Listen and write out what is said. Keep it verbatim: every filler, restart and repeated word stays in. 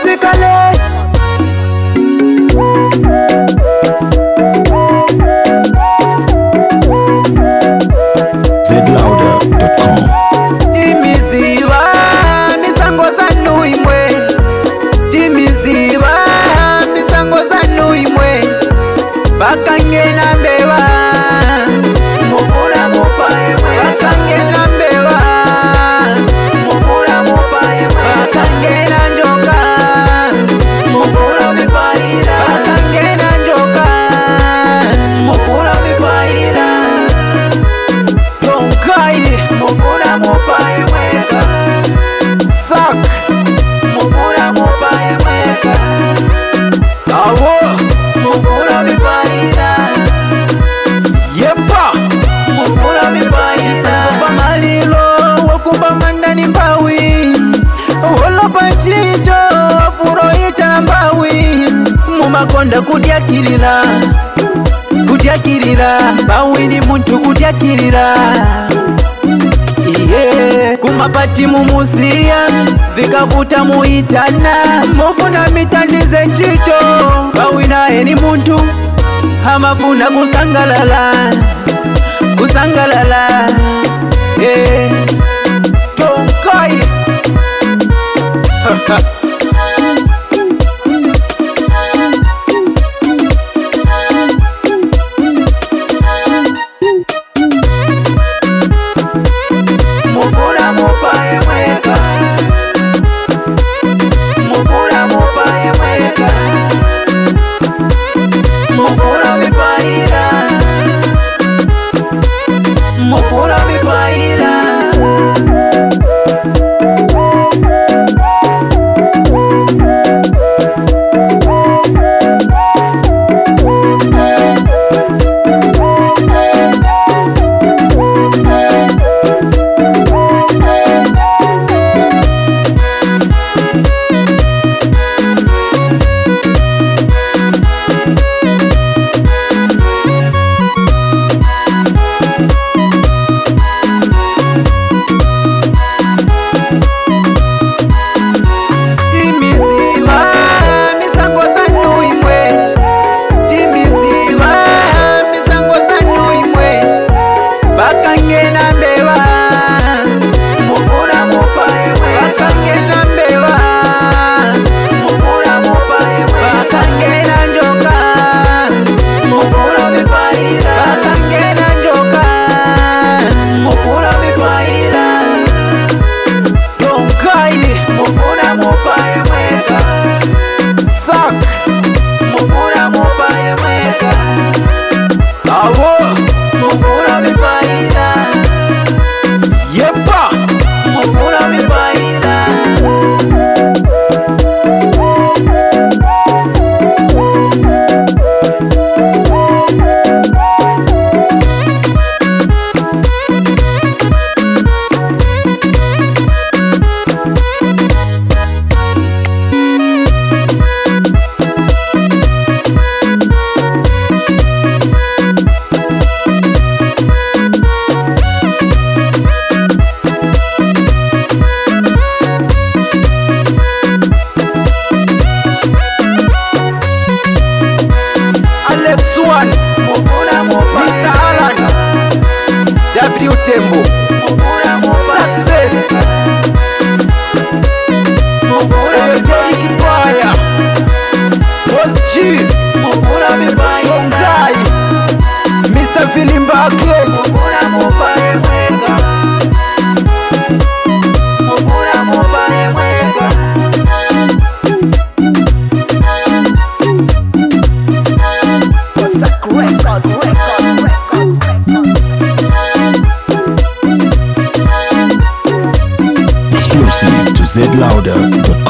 musically. zed louder dot com. Timiziva misango zanu imwe, timiziva misango zanu imwe, bakangena mbewa mukura mupaye mwe, bakangena mbewa mukura mupaye mwe, bakangena njoka mukura mipaira, bakangena njoka mukura mipaira, tonkai mukura mupaye mweka, sak mukura mupaye mweka, awo mukura mipaira, yepa mukura mipaira, pamalilo wakuba mandani mbawi, wala pachito wafuro ita mbawi, mumakonda kudyakirira kudyakirira, bawi ni muntu kudyakirira. Yeah. Kumapati mumusiya vikavuta muitana, mufuna mitandize chito, bawi naye ni muntu hamafuna kusangalala kusangalala. Yeah. Tonkai mukura mupaye mweka, mukura mupaye mweka, mukura mipaira, mukura mipaira. W Tembo Success Electronic Empire Boss G Tongai Mister Filimbake Mukura mupaye mweka, mukura mupaye mweka. Exclusive to zed louder dot com.